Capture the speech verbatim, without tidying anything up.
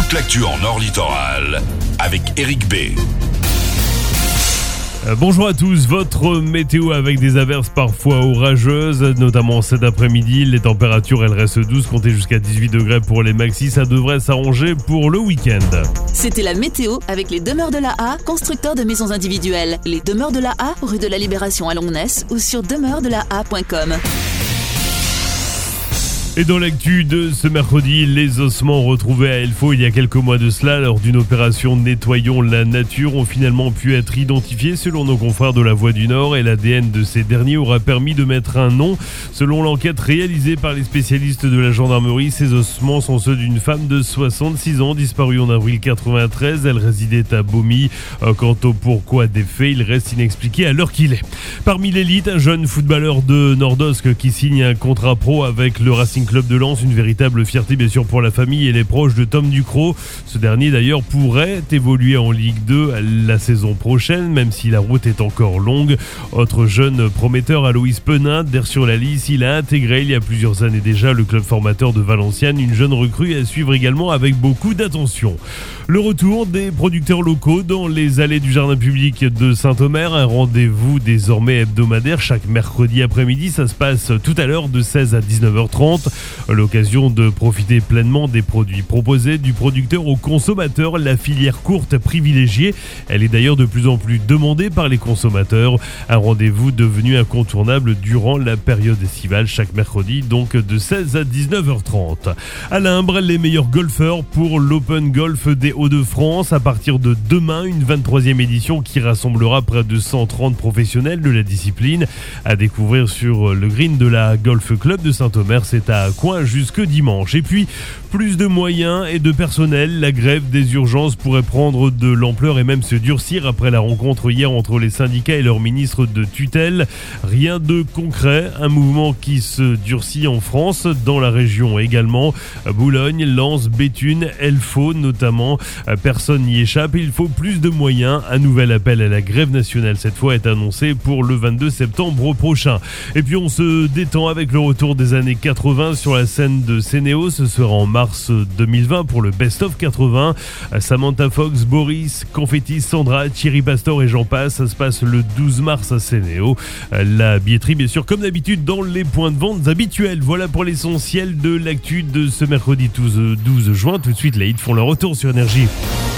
toute l'actu en Nord Littoral avec Eric B. Euh, bonjour à tous, votre météo avec des averses parfois orageuses, notamment cet après-midi. Les températures elles restent douces, comptez jusqu'à dix-huit degrés pour les maxis, ça devrait s'arranger pour le week-end. C'était la météo avec les Demeures de la A, constructeurs de maisons individuelles. Les Demeures de la A, rue de la Libération à Longnes ou sur demeure de la a point com. Et dans l'actu de ce mercredi, les ossements retrouvés à Elfaux il y a quelques mois de cela lors d'une opération Nettoyons la nature ont finalement pu être identifiés selon nos confrères de La Voix du Nord et l'A D N de ces derniers aura permis de mettre un nom. Selon l'enquête réalisée par les spécialistes de la gendarmerie, ces ossements sont ceux d'une femme de soixante-six ans disparue en avril quatre-vingt-treize. Elle résidait à Beaumy. Quant au pourquoi des faits, il reste inexpliqué à l'heure qu'il est. Parmi l'élite, un jeune footballeur de Nordosque qui signe un contrat pro avec le Racing Club de Lens, une véritable fierté bien sûr pour la famille et les proches de Tom Ducrot. Ce dernier d'ailleurs pourrait évoluer en Ligue deux la saison prochaine, même si la route est encore longue. Autre jeune prometteur, Aloïs Penin, d'Aire-sur-la-Lys, il a intégré il y a plusieurs années déjà le club formateur de Valenciennes, une jeune recrue à suivre également avec beaucoup d'attention. Le retour des producteurs locaux dans les allées du jardin public de Saint-Omer, un rendez-vous désormais hebdomadaire chaque mercredi après-midi. Ça se passe tout à l'heure de seize à dix-neuf heures trente. L'occasion de profiter pleinement des produits proposés du producteur au consommateur, la filière courte privilégiée. Elle est d'ailleurs de plus en plus demandée par les consommateurs. Un rendez-vous devenu incontournable durant la période estivale, chaque mercredi, donc de seize à dix-neuf heures trente. À Limbre, les meilleurs golfeurs pour l'Open Golf des Hauts-de-France. À partir de demain, une vingt-troisième édition qui rassemblera près de cent trente professionnels de la discipline. À découvrir sur le green de la Golf Club de Saint-Omer, c'est à Coin jusque dimanche. Et puis, plus de moyens et de personnel. La grève des urgences pourrait prendre de l'ampleur et même se durcir après la rencontre hier entre les syndicats et leur ministre de tutelle. Rien de concret, un mouvement qui se durcit en France, dans la région également. Boulogne, Lens, Béthune, Elfaux notamment. Personne n'y échappe. Il faut plus de moyens. Un nouvel appel à la grève nationale cette fois est annoncé pour le vingt-deux septembre prochain. Et puis on se détend avec le retour des années quatre-vingts sur la scène de Sénéo. Ce sera en mars deux mille vingt pour le Best of quatre-vingts. Samantha Fox, Boris, Confetti, Sandra, Thierry Pastor et j'en passe. Ça se passe le douze mars à Sénéo. La billetterie, bien sûr, comme d'habitude, dans les points de vente habituels. Voilà pour l'essentiel de l'actu de ce mercredi douze juin. Tout de suite, les hits font leur retour sur Énergie.